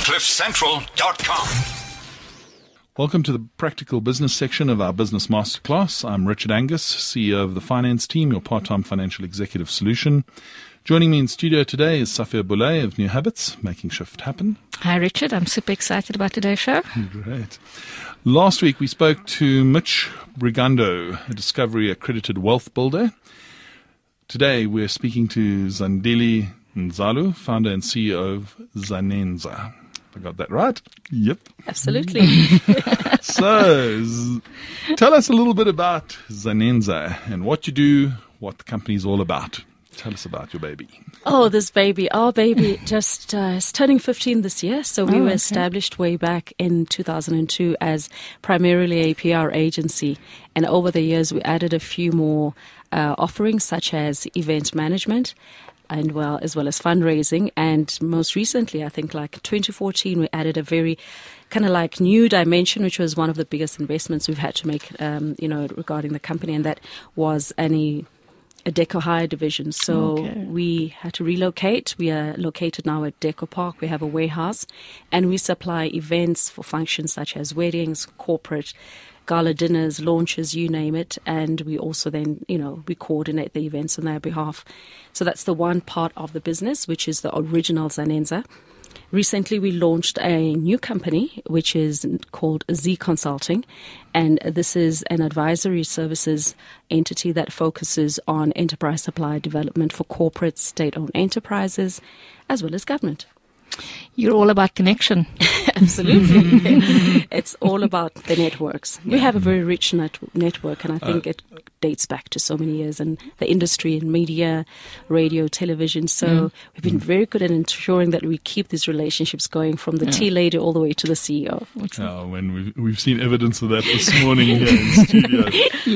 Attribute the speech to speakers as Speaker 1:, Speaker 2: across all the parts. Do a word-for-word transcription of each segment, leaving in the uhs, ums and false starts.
Speaker 1: cliff central dot com.
Speaker 2: Welcome to the Practical Business section of our Business Masterclass. I'm Richard Angus, C E O of the finance team, your part-time financial executive solution. Joining me in studio today is Safia Boulay of New Habits, making shift happen.
Speaker 3: Hi, Richard. I'm super excited about today's show.
Speaker 2: Great. Last week, we spoke to Mitch Brigando, a Discovery accredited wealth builder. Today, we're speaking to Zandile Nzalu, founder and C E O of Zanenza. I got that right? Yep.
Speaker 3: Absolutely.
Speaker 2: So, z- tell us a little bit about Zanenza and what you do, what the company's all about. Tell us about your baby.
Speaker 4: Oh, this baby. Our baby just uh, is turning fifteen this year. So we
Speaker 3: Oh,
Speaker 4: were
Speaker 3: okay.
Speaker 4: established way back in two thousand two as primarily a P R agency. And over the years, we added a few more uh, offerings such as event management, and well, as well as fundraising. And most recently, I think like twenty fourteen, we added a very kind of like new dimension, which was one of the biggest investments we've had to make, um, you know, regarding the company. And that was any a Deco Hire division. So
Speaker 3: Okay.
Speaker 4: we had to relocate. We are located now at Deco Park. We have a warehouse and we supply events for functions such as weddings, corporate, gala dinners, launches, you name it. And we also then, you know, we coordinate the events on their behalf. So that's the one part of the business, which is the original Zanenza. Recently, we launched a new company, which is called Z Consulting. And this is an advisory services entity that focuses on enterprise supply development for corporate state-owned enterprises, as well as government.
Speaker 3: You're all about connection.
Speaker 4: Absolutely. It's all about the networks. We have a very rich net- network, and I think
Speaker 2: Uh,
Speaker 4: it dates back to so many years in the industry, in media, radio, television. So
Speaker 3: Mm.
Speaker 4: we've been very good at ensuring that we keep these relationships going from the
Speaker 3: Yeah.
Speaker 4: tea lady all the way to the C E O.
Speaker 2: Oh, when we've, we've seen evidence of that this morning here in studio.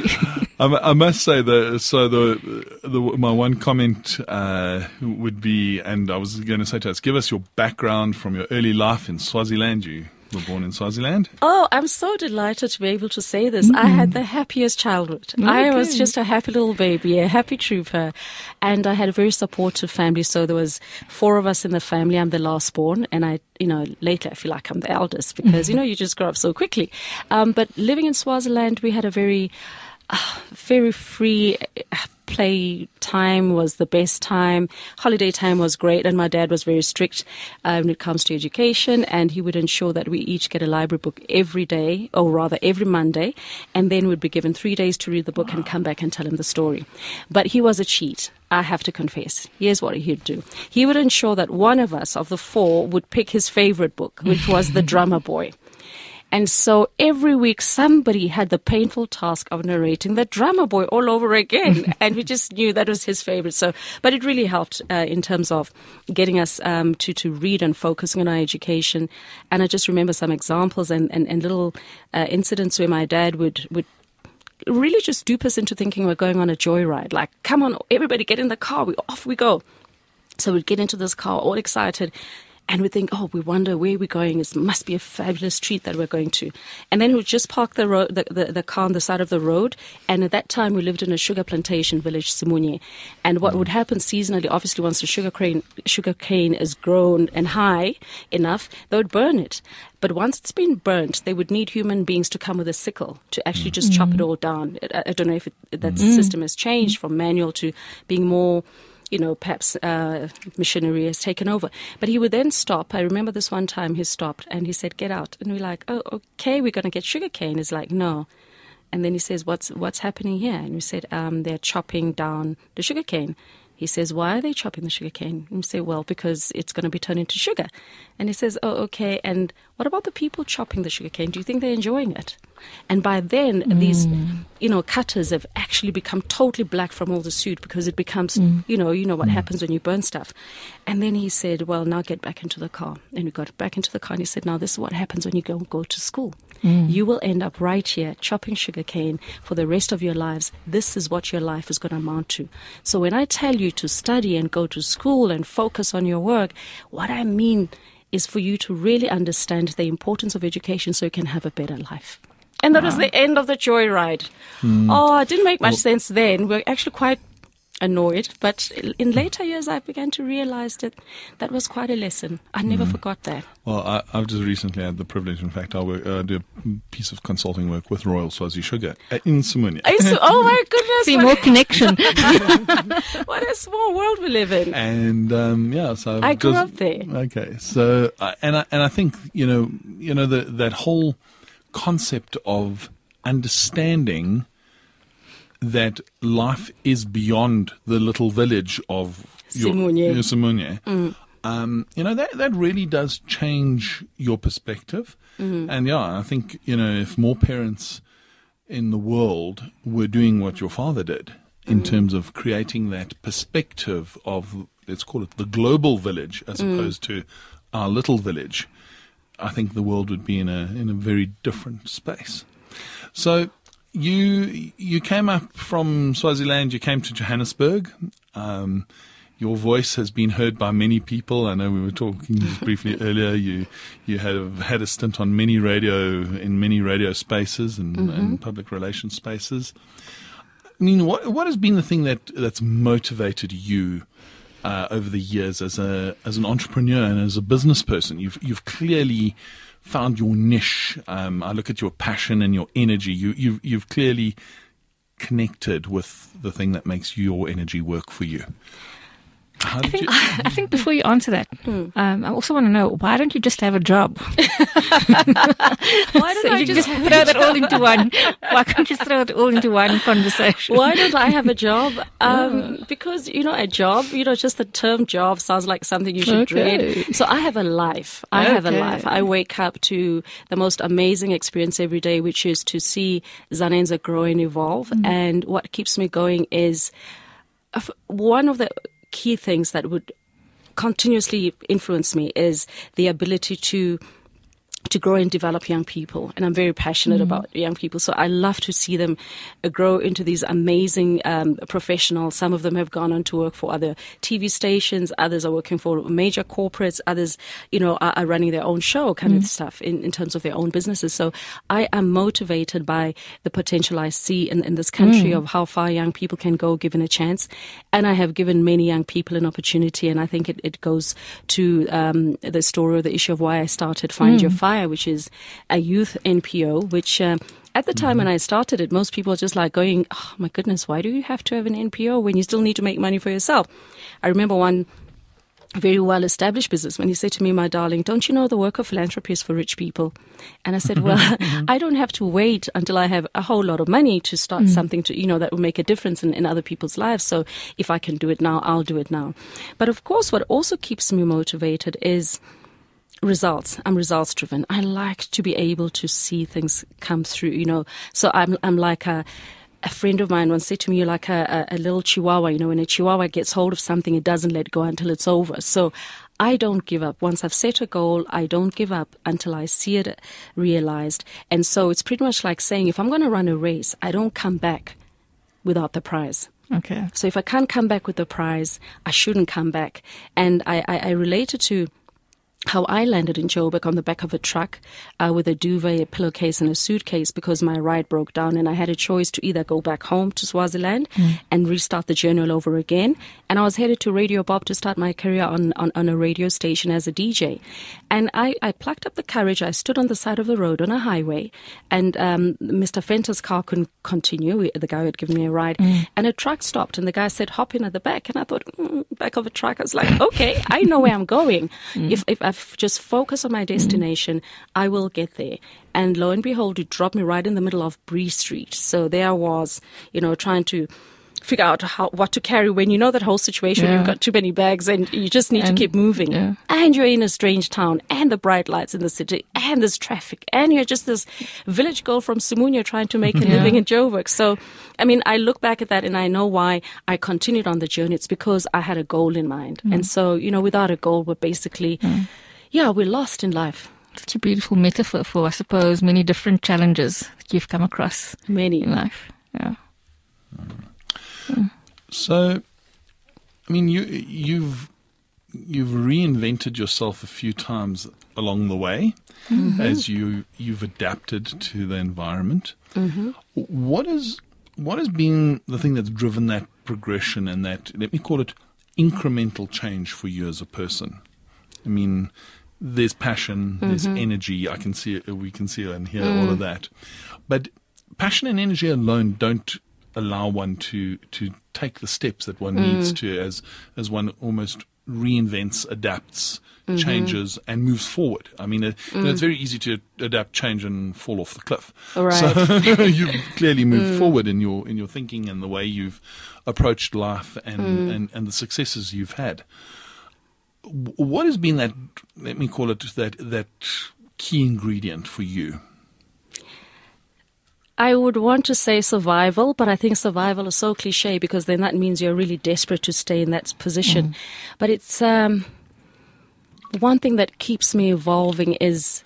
Speaker 2: I, mu- I must say that. So the, the my one comment uh, would be, and I was going to say to us, give us your background from your early life in Swaziland. You were born in Swaziland.
Speaker 4: Oh, I'm so delighted to be able to say this. I had the happiest childhood. I was
Speaker 3: Okay.
Speaker 4: just a happy little baby, a happy trooper. And I had a very supportive family. So there was four of us in the family. I'm the last born. And I, you know, lately I feel like I'm the eldest because, you know, you just grow up so quickly. Um, but living in Swaziland, we had a very, uh, very free uh, play time was the best time. Holiday time was great, and my dad was very strict uh, when it comes to education, and he would ensure that we each get a library book every day, or rather every Monday, and then we'd be given three days to read the book and come back and tell him the story. But he was a cheat, I have to confess. Here's what he'd do. He would ensure that one of us, of the four, would pick his favorite book, which was The Drummer Boy. And so every week somebody had the painful task of narrating The Drummer Boy all over again. And we just knew that was his favorite. So, but it really helped uh, in terms of getting us um, to, to read and focusing on our education. And I just remember some examples and, and, and little uh, incidents where my dad would, would really just dupe us into thinking we're going on a joyride. Like, come on, everybody get in the car. We off we go. So we'd get into this car all excited. And we think, oh, we wonder where we're going. It must be a fabulous treat that we're going to. And then we'd just park the, road, the, the, the car on the side of the road. And at that time, we lived in a sugar plantation village, Simunye. And what would happen seasonally, obviously, once the sugar cane, sugar cane is grown and high enough, they would burn it. But once it's been burnt, they would need human beings to come with a sickle to actually just chop it all down. I, I don't know if it, that system has changed from manual to being more, you know, perhaps uh, machinery has taken over. But he would then stop. I remember this one time he stopped and he said, get out. And we're like, oh, okay, we're going to get sugarcane. He's like, no. And then he says, what's what's happening here? And we said, um, they're chopping down the sugarcane. He says, why are they chopping the sugarcane? And we say, well, because it's going to be turned into sugar. And he says, oh, okay. And what about the people chopping the sugarcane? Do you think they're enjoying it? And by then, mm. these, you know, cutters have actually become totally black from all the soot because it becomes, mm. you know, you know what mm. happens when you burn stuff. And then he said, well, now get back into the car. And we got back into the car and he said, now this is what happens when you go go to school. Mm. You will end up right here chopping sugarcane for the rest of your lives. This is what your life is going to amount to. So when I tell you to study and go to school and focus on your work, what I mean is for you to really understand the importance of education so you can have a better life. And that wow. was the end of the joyride. Mm. Oh, it didn't make much well, sense then. We're actually quite annoyed. But in later years, I began to realize that that was quite a lesson. I never
Speaker 2: Mm.
Speaker 4: forgot that.
Speaker 2: Well, I, I've just recently had the privilege, in fact, I work, uh, do a piece of consulting work with Royal Swazi Sugar uh, in Simunya.
Speaker 4: I used to- oh my goodness.
Speaker 3: See,
Speaker 4: what-
Speaker 3: more connection.
Speaker 4: What a small world we live in.
Speaker 2: And um, yeah, so
Speaker 4: I grew
Speaker 2: just-
Speaker 4: up there.
Speaker 2: Okay, so uh, and I, and I think you know you know the, that whole concept of understanding that life is beyond the little village of your,
Speaker 4: Simunye.
Speaker 2: your Simunye. Um, you know that that really does change your perspective. And yeah, I think you know if more parents in the world were doing what your father did in terms of creating that perspective of, let's call it the global village as opposed to our little village, I think the world would be in a in a very different space. So you you came up from Swaziland, you came to Johannesburg. Um, your voice has been heard by many people. I know we were talking just briefly earlier. You you have had a stint on many radio in many radio spaces and, mm-hmm. and public relations spaces. I mean, what what has been the thing that that's motivated you uh, over the years as a as an entrepreneur and as a business person? You've you've clearly found your niche. Um, I look at your passion and your energy. You you've you've clearly connected with the thing that makes your energy work for you. How
Speaker 3: I
Speaker 2: did
Speaker 3: think,
Speaker 2: you?
Speaker 3: I think before you answer that, um, I also want to know, why don't you just have a job?
Speaker 4: Why don't
Speaker 3: So
Speaker 4: I
Speaker 3: you
Speaker 4: just
Speaker 3: just throw that all into one. Why can't you throw it all into one conversation?
Speaker 4: Why don't I have a job? Um, because, you know, a job, you know, just the term job sounds like something you should
Speaker 3: Okay.
Speaker 4: dread. So I have a life. I have a
Speaker 3: Okay.
Speaker 4: life. I wake up to the most amazing experience every day, which is to see Zanenza grow and evolve. And what keeps me going is uh, one of the key things that would continuously influence me is the ability to to grow and develop young people. And I'm very passionate about young people. So I love to see them uh, grow into these amazing um, professionals. Some of them have gone on to work for other T V stations. Others are working for major corporates. Others, you know, are, are running their own show kind of stuff in, in terms of their own businesses. So I am motivated by the potential I see in, in this country of how far young people can go given a chance. And I have given many young people an opportunity. And I think it, it goes to um, the story or the issue of why I started Find Your Fire, which is a youth N P O, which uh, at the time when I started it, most people were just like going, oh my goodness, why do you have to have an N P O when you still need to make money for yourself? I remember one very well-established businessman, he said to me, my darling, don't you know the work of philanthropy is for rich people? And I said, well, I don't have to wait until I have a whole lot of money to start something to, you know, that will make a difference in, in other people's lives. So if I can do it now, I'll do it now. But of course, what also keeps me motivated is results. I'm results driven. I like to be able to see things come through, you know. So I'm I'm like a a friend of mine once said to me, you're like a, a, a little chihuahua, you know, when a chihuahua gets hold of something, it doesn't let go until it's over. So I don't give up. Once I've set a goal, I don't give up until I see it realized. And so it's pretty much like saying, if I'm going to run a race, I don't come back without the prize.
Speaker 3: Okay.
Speaker 4: So if I can't come back with the prize, I shouldn't come back. And I, I, I related to how I landed in Joburg on the back of a truck uh, with a duvet, a pillowcase, and a suitcase because my ride broke down, and I had a choice to either go back home to Swaziland mm. and restart the journey all over again. And I was headed to Radio Bob to start my career on, on, on a radio station as a D J. And I, I plucked up the courage. I stood on the side of the road on a highway, and um, Mister Fenter's car couldn't continue. The guy who had given me a ride. Mm. And a truck stopped, and the guy said, hop in at the back. And I thought, mm, back of a truck. I was like, okay, I know where I'm going. Mm. If, if I just focus on my destination, I will get there. And lo and behold, it dropped me right in the middle of Bree Street. So there I was, you know, trying to figure out how what to carry when you know that whole situation. Yeah. You've got too many bags and you just need
Speaker 3: and,
Speaker 4: to keep moving. Yeah. And you're in a strange town, and the bright lights in the city, and there's traffic, and you're just this village girl from Simunye trying to make a yeah. living in Joburg. So, I mean, I look back at that and I know why I continued on the journey. It's because I had a goal in mind. Mm. And so, you know, without a goal, we're basically, mm. yeah, we're lost in life.
Speaker 3: Such a beautiful metaphor for, I suppose, many different challenges that you've come across
Speaker 4: many
Speaker 3: in life. Yeah.
Speaker 2: Mm. So, I mean, you you've you've reinvented yourself a few times along the way mm-hmm. as you you've adapted to the environment. Mm-hmm. What is what has been the thing that's driven that progression and that, let me call it, incremental change for you as a person? I mean, there's passion, there's mm-hmm. energy. I can see it, we can see and hear mm. all of that. But passion and energy alone don't allow one to, to take the steps that one mm. needs to as as one almost reinvents, adapts, mm-hmm. changes, and moves forward. I mean, it, mm. you know, it's very easy to adapt, change, and fall off the cliff.
Speaker 4: Right.
Speaker 2: So you've clearly moved mm. forward in your in your thinking and the way you've approached life and, mm. and, and the successes you've had. What has been that, let me call it, that that key ingredient for you?
Speaker 4: I would want to say survival, but I think survival is so cliche because then that means you're really desperate to stay in that position. Mm. But it's um, one thing that keeps me evolving is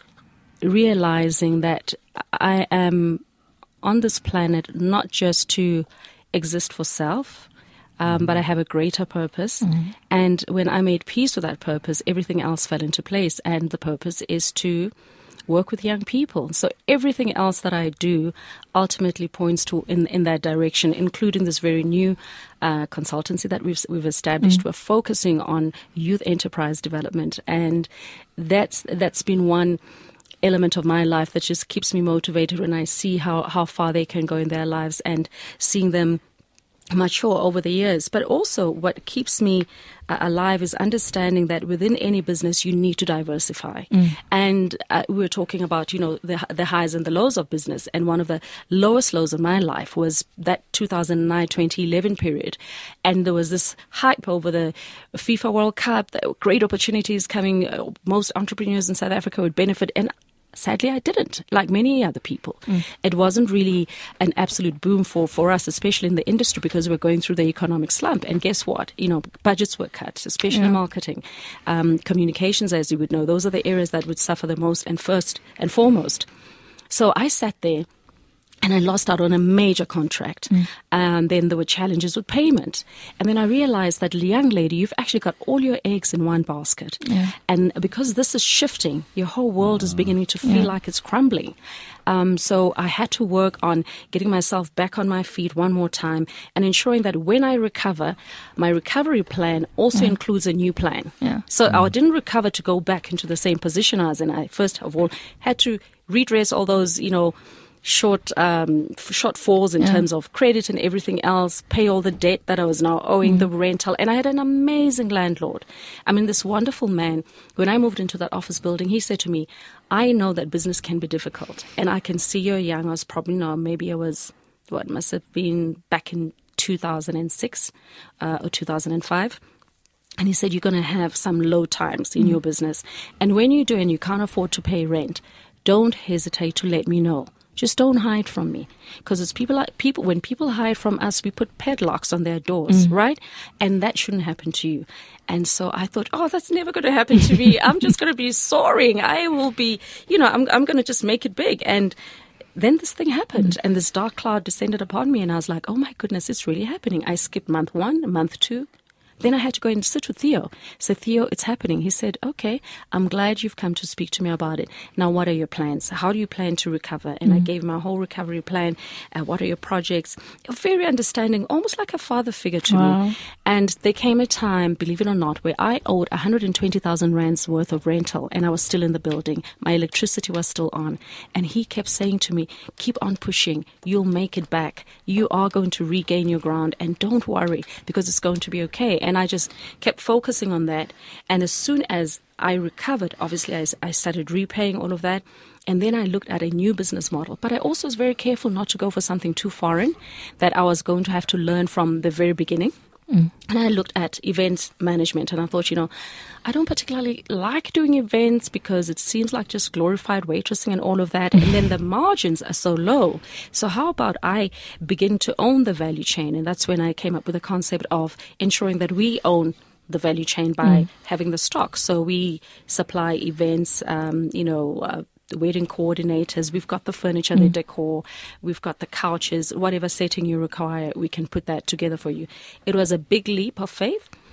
Speaker 4: realizing that I am on this planet not just to exist for self, Um, but I have a greater purpose. Mm-hmm. And when I made peace with that purpose, everything else fell into place. And the purpose is to work with young people. So everything else that I do ultimately points to in, in that direction, including this very new uh, consultancy that we've we've established. Mm-hmm. We're focusing on youth enterprise development. And that's that's been one element of my life that just keeps me motivated when I see how, how far they can go in their lives and seeing them mature over the years. But also what keeps me uh, alive is understanding that within any business you need to diversify. Mm. And uh, we were talking about, you know, the, the highs and the lows of business. And one of the lowest lows of my life was that two thousand nine to twenty eleven period. And there was this hype over the FIFA World Cup, the great opportunities coming. Uh, most entrepreneurs in South Africa would benefit. And sadly, I didn't, like many other people. Mm. It wasn't really an absolute boom for, for us, especially in the industry, because we're going through the economic slump. And guess what? You know, budgets were cut, especially yeah. marketing. Um, communications, as you would know, those are the areas that would suffer the most and first and foremost. So I sat there and I lost out on a major contract. Mm. And then there were challenges with payment. And then I realized that, young lady, you've actually got all your eggs in one basket. Yeah. And because this is shifting, your whole world is beginning to feel yeah. like it's crumbling. Um, so I had to work on getting myself back on my feet one more time and ensuring that when I recover, my recovery plan also yeah. includes a new plan. Yeah. So mm. I didn't recover to go back into the same position I was in. I first of all had to redress all those, you know, short um, shortfalls in yeah. terms of credit and everything else, pay all the debt that I was now owing, mm. the rental. And I had an amazing landlord. I mean, this wonderful man, when I moved into that office building, he said to me, I know that business can be difficult. And I can see you're young. I was probably, no, maybe I was, what must have been back in two thousand six uh, or two thousand five. And he said, you're going to have some low times in mm. your business. And when you do and you can't afford to pay rent, don't hesitate to let me know. Just don't hide from me, because it's people like people. When people hide from us, we put padlocks on their doors, mm. right? And that shouldn't happen to you. And so I thought, oh, that's never going to happen to me. I'm just going to be soaring. I will be, you know, I'm I'm going to just make it big. And then this thing happened, mm. and this dark cloud descended upon me, and I was like, oh my goodness, it's really happening. I skipped month one, month two. Then I had to go and sit with Theo. So, Theo, it's happening. He said, okay, I'm glad you've come to speak to me about it. Now, what are your plans? How do you plan to recover? And mm. I gave him my whole recovery plan. Uh, what are your projects? Very understanding, almost like a father figure to wow. me. And there came a time, believe it or not, where I owed one hundred twenty thousand rands worth of rental, and I was still in the building. My electricity was still on. And he kept saying to me, keep on pushing. You'll make it back. You are going to regain your ground, and don't worry, because it's going to be okay. And I just kept focusing on that. And as soon as I recovered, obviously, I, I started repaying all of that. And then I looked at a new business model. But I also was very careful not to go for something too foreign that I was going to have to learn from the very beginning. Mm. And I looked at events management, and I thought, you know, I don't particularly like doing events because it seems like just glorified waitressing and all of that. And then the margins are so low. So how about I begin to own the value chain? And that's when I came up with the concept of ensuring that we own the value chain by mm. having the stock. So we supply events, um, you know, uh, the wedding coordinators, we've got the furniture, mm. the decor, we've got the couches, whatever setting you require, we can put that together for you. It was a big leap of faith,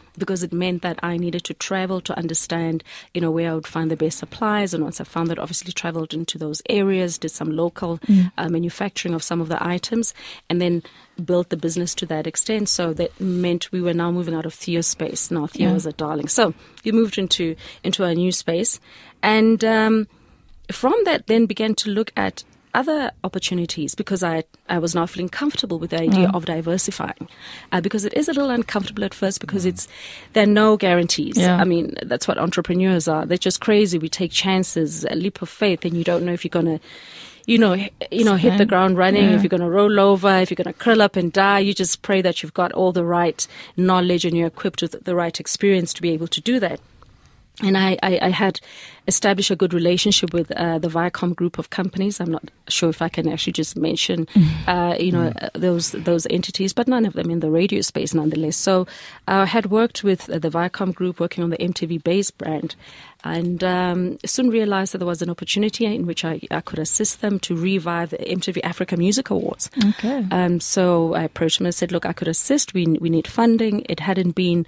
Speaker 4: because it meant that I needed to travel to understand, you know, where I would find the best supplies. And once I found that, obviously traveled into those areas, did some local mm. uh, manufacturing of some of the items, and then built the business to that extent. So that meant we were now moving out of Theo space. Now Theo yeah. was a darling. So we moved into, into a new space. And um, from that then began to look at other opportunities, because I I was now feeling comfortable with the idea mm. of diversifying, uh, because it is a little uncomfortable at first, because it's there are no guarantees.
Speaker 3: Yeah.
Speaker 4: I mean, that's what entrepreneurs are. They're just crazy. We take chances, a leap of faith, and you don't know if you're gonna, you know, you know, hit the ground running. Yeah. If you're gonna roll over, if you're gonna curl up and die. You just pray that you've got all the right knowledge and you're equipped with the right experience to be able to do that. And I, I, I had established a good relationship with uh, the Viacom group of companies. I'm not sure if I can actually just mention, uh, you know, uh, those those entities, but none of them in the radio space nonetheless. So I had worked with uh, the Viacom group, working on the M T V Base brand, and um, soon realized that there was an opportunity in which I, I could assist them to revive the M T V Africa Music Awards.
Speaker 3: Okay.
Speaker 4: Um, so I approached them and said, look, I could assist. We we need funding. It hadn't been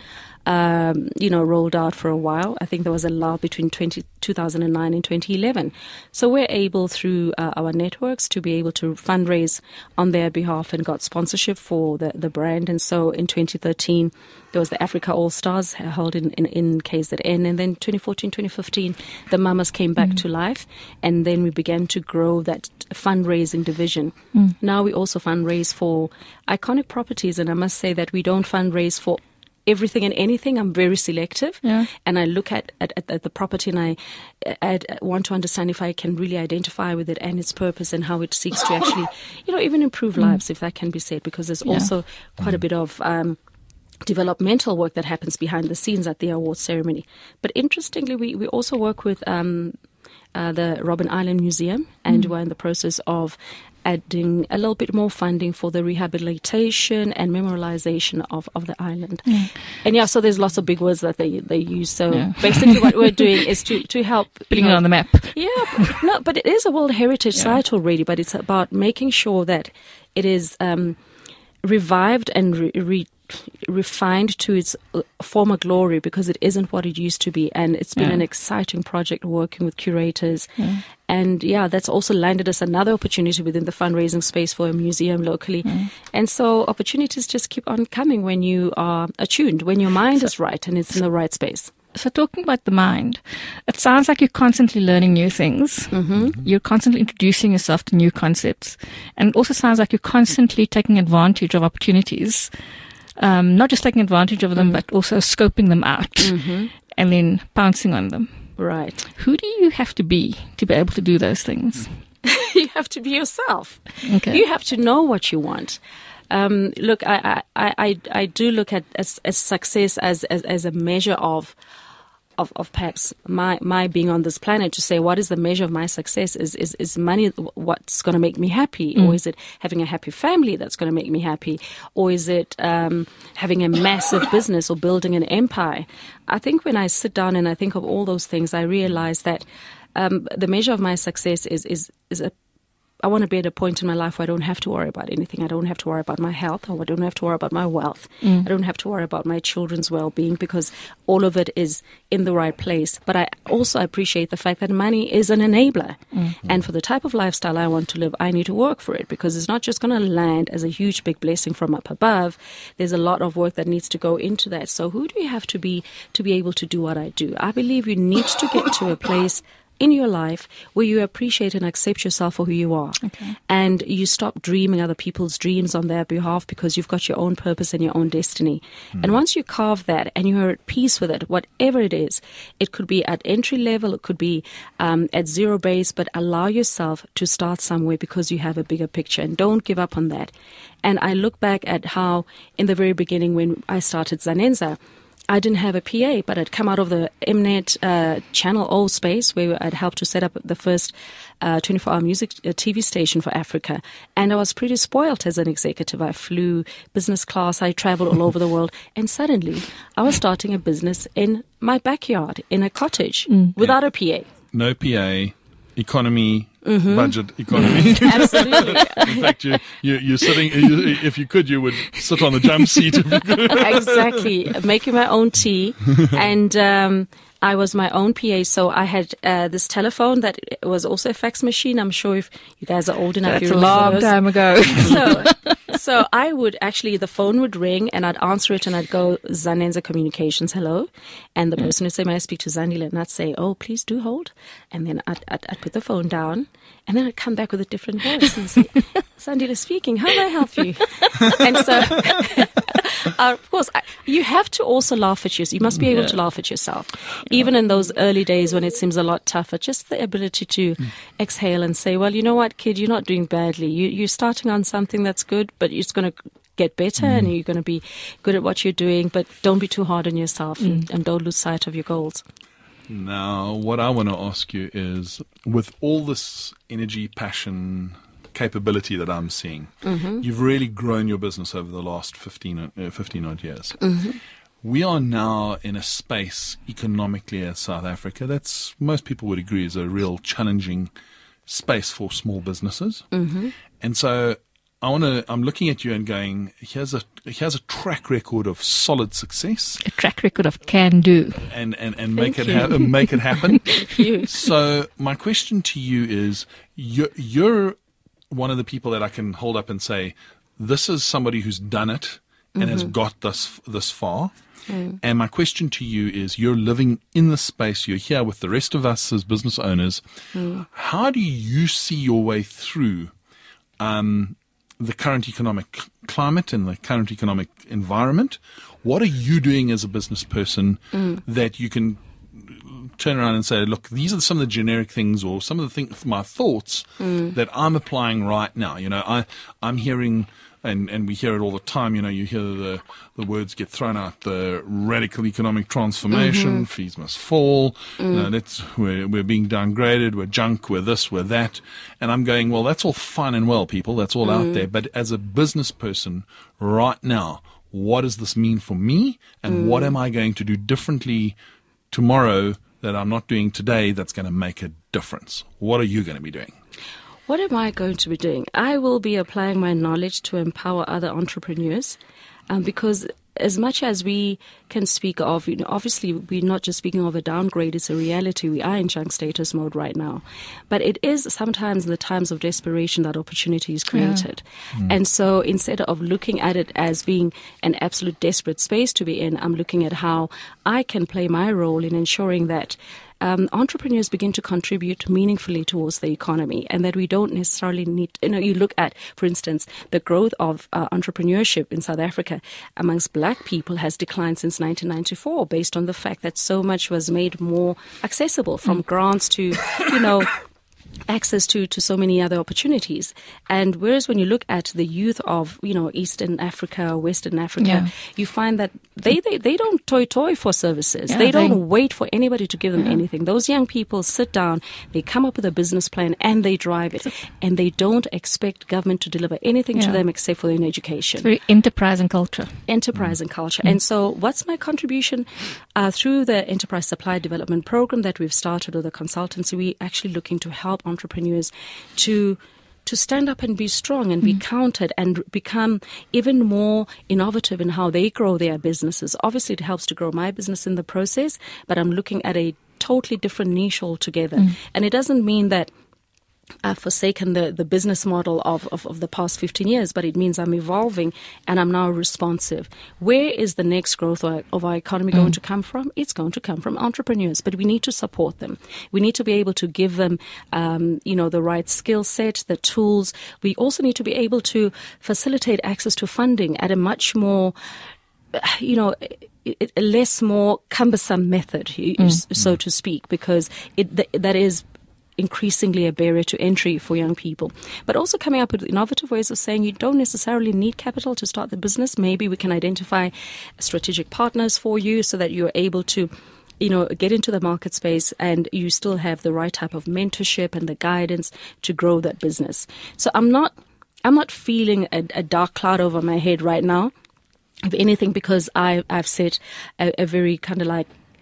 Speaker 4: Um, you know, rolled out for a while. I think there was a lull between twenty, two thousand nine and twenty eleven. So we're able, through uh, our networks, to be able to fundraise on their behalf and got sponsorship for the, the brand. And so in twenty thirteen, there was the Africa All-Stars held in, in, in K Z N. And then twenty fourteen, twenty fifteen, the Mamas came back mm. to life. And then we began to grow that fundraising division. Mm. Now we also fundraise for iconic properties. And I must say that we don't fundraise for everything and anything. I'm very selective,
Speaker 3: yeah.
Speaker 4: and I look at, at, at the property, and I, I want to understand if I can really identify with it and its purpose and how it seeks to actually, you know, even improve mm. lives, if that can be said, because there's yeah. also quite a bit of um, developmental work that happens behind the scenes at the award ceremony. But interestingly, we, we also work with um, uh, the Robben Island Museum, and mm. we're in the process of adding a little bit more funding for the rehabilitation and memorialization of, of the island. Yeah. And yeah, so there's lots of big words that they, they use. So yeah. basically what we're doing is to, to help...
Speaker 3: Putting
Speaker 4: you know,
Speaker 3: it on the map.
Speaker 4: Yeah. But, no, but it is a World Heritage yeah. Site already, but it's about making sure that it is um, revived and re- re- refined to its former glory, because it isn't what it used to be. And it's been yeah. an exciting project working with curators. Yeah. And yeah, that's also landed us another opportunity within the fundraising space for a museum locally. Mm. And so opportunities just keep on coming when you are attuned, when your mind so, is right and it's in the right space.
Speaker 3: So talking about the mind, it sounds like you're constantly learning new things.
Speaker 4: Mm-hmm.
Speaker 3: You're constantly introducing yourself to new concepts. And it also sounds like you're constantly taking advantage of opportunities. Um, not just taking advantage of them, mm. but also scoping them out
Speaker 4: mm-hmm.
Speaker 3: and then pouncing on them.
Speaker 4: Right.
Speaker 3: Who do you have to be to be able to do those things?
Speaker 4: You have to be yourself.
Speaker 3: Okay.
Speaker 4: You have to know what you want. Um, look, I, I, I, I do look at as, as success as, as, as a measure of Of, of perhaps my, my being on this planet. To say what is the measure of my success? Is is, is money what's going to make me happy? Mm. Or is it having a happy family that's going to make me happy? Or is it um, having a massive business or building an empire? I think when I sit down and I think of all those things, I realize that um, the measure of my success is is, is a I want to be at a point in my life where I don't have to worry about anything. I don't have to worry about my health. I don't have to worry about my wealth. Mm. I don't have to worry about my children's well-being, because all of it is in the right place. But I also appreciate the fact that money is an enabler. Mm. And for the type of lifestyle I want to live, I need to work for it, because it's not just going to land as a huge, big blessing from up above. There's a lot of work that needs to go into that. So who do you have to be to be able to do what I do? I believe you need to get to a place in your life where you appreciate and accept yourself for who you are.
Speaker 3: Okay.
Speaker 4: And you stop dreaming other people's dreams on their behalf, because you've got your own purpose and your own destiny. Mm. And once you carve that and you're at peace with it, whatever it is, it could be at entry level, it could be um, at zero base, but allow yourself to start somewhere, because you have a bigger picture, and don't give up on that. And I look back at how in the very beginning when I started Zanenza, I didn't have a P A, but I'd come out of the Mnet uh, Channel O space, where I'd helped to set up the first uh, twenty-four hour music uh, T V station for Africa. And I was pretty spoiled as an executive. I flew business class, I traveled all over the world. And suddenly I was starting a business in my backyard, in a cottage, mm. without a P A.
Speaker 2: No P A. economy, budget economy.
Speaker 4: Absolutely.
Speaker 2: In fact, you, you, you're sitting, you, if you could, you would sit on the jump seat. If you could.
Speaker 4: Exactly. Making my own tea. And um, I was my own P A, so I had uh, this telephone that was also a fax machine. I'm sure if you guys are old enough,
Speaker 3: That's
Speaker 4: you
Speaker 3: a long
Speaker 4: those.
Speaker 3: time ago.
Speaker 4: So, so I would actually, the phone would ring and I'd answer it and I'd go, Zanenza Communications, hello. And the person would say, may I speak to Zandile? And I'd say, oh, please do hold. And then I'd, I'd, I'd put the phone down and then I'd come back with a different voice and say, Zandile speaking, how may I help you? And so, uh, of course, I, you have to also laugh at yourself. You must be able
Speaker 3: Yeah.
Speaker 4: to laugh at yourself. Yeah. Even in those early days when it seems a lot tougher, just the ability to mm. exhale and say, well, you know what, kid, you're not doing badly. You, you're starting on something that's good, but it's going to get better mm. and you're going to be good at what you're doing, but don't be too hard on yourself mm. and, and don't lose sight of your goals.
Speaker 2: Now, what I want to ask you is, with all this energy, passion, capability that I'm seeing, mm-hmm. you've really grown your business over the last fifteen, uh, fifteen odd years. Mm-hmm. We are now in a space economically as South Africa that's, most people would agree, is a real challenging space for small businesses. Mm-hmm. And so I want to, I'm looking at you and going, here's a, here's a track record of solid success.
Speaker 3: A track record of can do.
Speaker 2: And, and, and make it, ha- make it happen.
Speaker 4: Thank you.
Speaker 2: So my question to you is, you're, you're one of the people that I can hold up and say, this is somebody who's done it and mm-hmm. has got this, this far. Mm. And my question to you is, you're living in the space, you're here with the rest of us as business owners. Mm. How do you see your way through um, the current economic climate and the current economic environment? What are you doing as a business person mm. that you can turn around and say, look, these are some of the generic things or some of the things, my thoughts mm. that I'm applying right now. You know, I, I'm hearing, and, and we hear it all the time, you know, you hear the, the words get thrown out, the radical economic transformation, mm-hmm. fees must fall, mm. you know, that's, we're, we're being downgraded, we're junk, we're this, we're that. And I'm going, well, that's all fine and well, people, that's all mm. out there. But as a business person right now, what does this mean for me? And mm. what am I going to do differently tomorrow that I'm not doing today that's going to make a difference? What are you going to be doing?
Speaker 4: What am I going to be doing? I will be applying my knowledge to empower other entrepreneurs um, because as much as we can speak of, you know, obviously we're not just speaking of a downgrade, it's a reality. We are in junk status mode right now. But it is sometimes in the times of desperation that opportunity is created. Yeah. Mm. And so instead of looking at it as being an absolute desperate space to be in, I'm looking at how I can play my role in ensuring that Um, entrepreneurs begin to contribute meaningfully towards the economy, and that we don't necessarily need, you know, you look at, for instance, the growth of uh, entrepreneurship in South Africa amongst black people has declined since nineteen ninety-four based on the fact that so much was made more accessible, from grants to, you know, access to, to so many other opportunities. And whereas when you look at the youth of, you know, Eastern Africa, Western Africa,
Speaker 3: yeah.
Speaker 4: you find that they, they, they don't toy toy for services.
Speaker 3: Yeah,
Speaker 4: they don't
Speaker 3: they,
Speaker 4: wait for anybody to give them
Speaker 3: yeah.
Speaker 4: anything. Those young people sit down, they come up with a business plan and they drive it. And they don't expect government to deliver anything
Speaker 3: yeah.
Speaker 4: to them except for an education.
Speaker 3: It's very enterprise and culture.
Speaker 4: Enterprise mm. and culture. Mm. And so what's my contribution? Uh, through the Enterprise Supply Development Program that we've started with the consultancy, we're actually looking to help entrepreneurs to to stand up and be strong and be mm. counted and become even more innovative in how they grow their businesses. Obviously, it helps to grow my business in the process, but I'm looking at a totally different niche altogether. Mm. And it doesn't mean that I've forsaken the, the business model of, of, of the past fifteen years, but it means I'm evolving and I'm now responsive. Where is the next growth of our, of our economy mm. going to come from? It's going to come from entrepreneurs, but we need to support them. We need to be able to give them, um, you know, the right skill set, the tools. We also need to be able to facilitate access to funding at a much more, you know, a less more cumbersome method, mm. so to speak, because it that is increasingly a barrier to entry for young people. But also coming up with innovative ways of saying you don't necessarily need capital to start the business. Maybe we can identify strategic partners for you so that you're able to, you know, get into the market space and you still have the right type of mentorship and the guidance to grow that business. So I'm not, I'm not feeling a, a dark cloud over my head right now, if anything, because I, I've set a, a very kind of like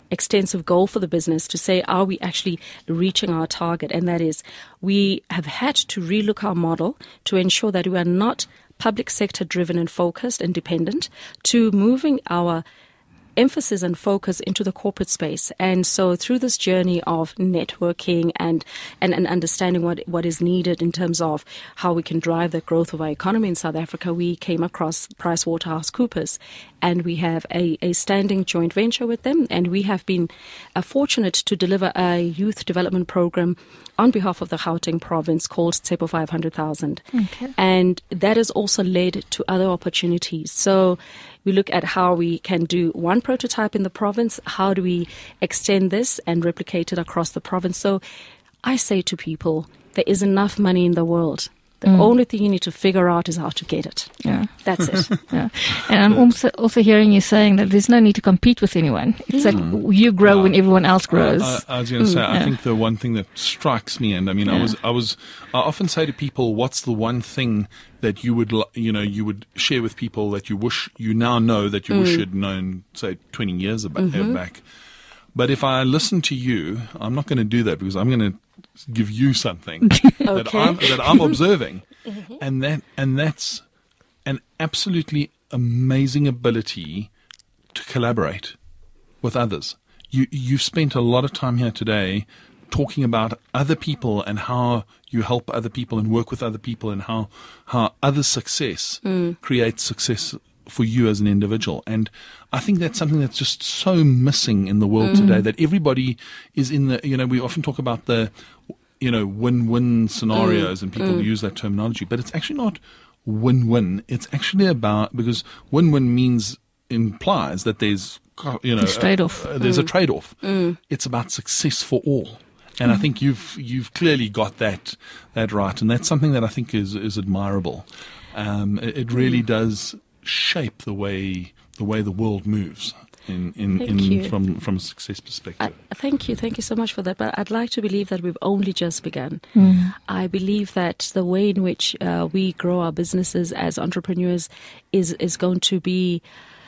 Speaker 4: extensive goal for the business to say, are we actually reaching our target? And that is, we have had to relook our model to ensure that we are not public sector driven and focused and dependent, to moving our emphasis and focus into the corporate space. And so through this journey of networking and, and, and understanding what, what is needed in terms of how we can drive the growth of our economy in South Africa, we came across PricewaterhouseCoopers, and we have a, a standing joint venture with them. And we have been uh, fortunate to deliver a youth development program on behalf of the Gauteng province called Tsepo five hundred thousand. Okay. And that has also led to other opportunities. So we look at how we can do one prototype in the province. How do we extend this and replicate it across the province? So I say to people, there is enough money in the world. The mm. only thing you need to figure out is how to get it. Yeah. That's it.
Speaker 3: Yeah. And I'm also also hearing you saying that there's no need to compete with anyone. It's mm. like you grow uh, when everyone else grows.
Speaker 2: I, I, I was going to mm. say, I yeah. think the one thing that strikes me, and I mean, yeah. I was, I was, I often say to people, what's the one thing that you would, you know, you would share with people that you wish you now know that you mm. wish you'd known, say, twenty years back, mm-hmm. back. But if I listen to you, I'm not going to do that because I'm going to give you something that,
Speaker 4: okay.
Speaker 2: I'm, that I'm observing, mm-hmm. and that and that's an absolutely amazing ability to collaborate with others. You you've spent a lot of time here today talking about other people and how you help other people and work with other people and how how other success mm. creates success for you as an individual. And I think that's something that's just so missing in the world mm. today, that everybody is in the, you know, we often talk about the, you know, win-win scenarios mm. and people mm. use that terminology, but it's actually not win-win. It's actually about, because win-win means, implies that there's, you know,
Speaker 3: trade-off.
Speaker 2: Uh, there's
Speaker 3: mm.
Speaker 2: a trade-off. Mm. It's about success for all. And mm. I think you've, you've clearly got that, that right. And that's something that I think is, is admirable. Um, it, it really mm. does shape the way the way the world moves in, in, in from from a success perspective.
Speaker 4: I, thank you, thank you so much for that. But I'd like to believe that we've only just begun. Mm. I believe that the way in which uh, we grow our businesses as entrepreneurs is is going to be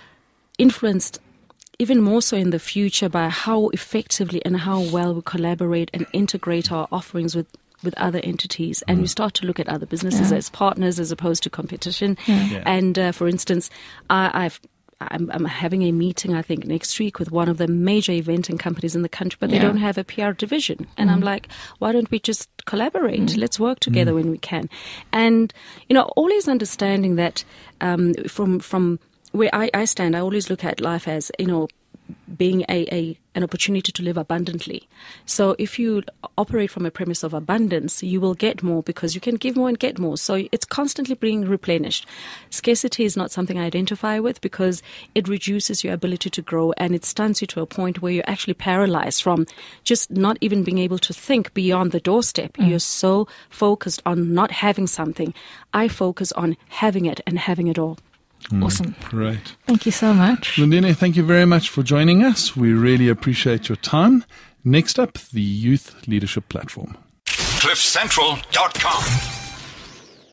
Speaker 4: influenced even more so in the future by how effectively and how well we collaborate and integrate our offerings with with other entities, and mm. we start to look at other businesses yeah. as partners as opposed to competition. Yeah. Yeah. And uh, for instance, I, I've I'm, I'm having a meeting, I think, next week with one of the major eventing companies in the country, but yeah. they don't have a P R division. And mm. I'm like, why don't we just collaborate? Mm. Let's work together mm. when we can. And, you know, always understanding that um, from from where I, I stand, I always look at life as, you know, being a, a an opportunity to live abundantly. So if you operate from a premise of abundance, you will get more because you can give more and get more. So it's constantly being replenished. Scarcity is not something I identify with because it reduces your ability to grow, and it stunts you to a point where you're actually paralyzed from just not even being able to think beyond the doorstep. Mm. You're so focused on not having something. I focus on having it and having it all.
Speaker 3: Mm, awesome.
Speaker 2: Great.
Speaker 3: Thank you so much.
Speaker 2: Lindene, thank you very much for joining us. We really appreciate your time. Next up, the Youth Leadership Platform.
Speaker 1: cliff central dot com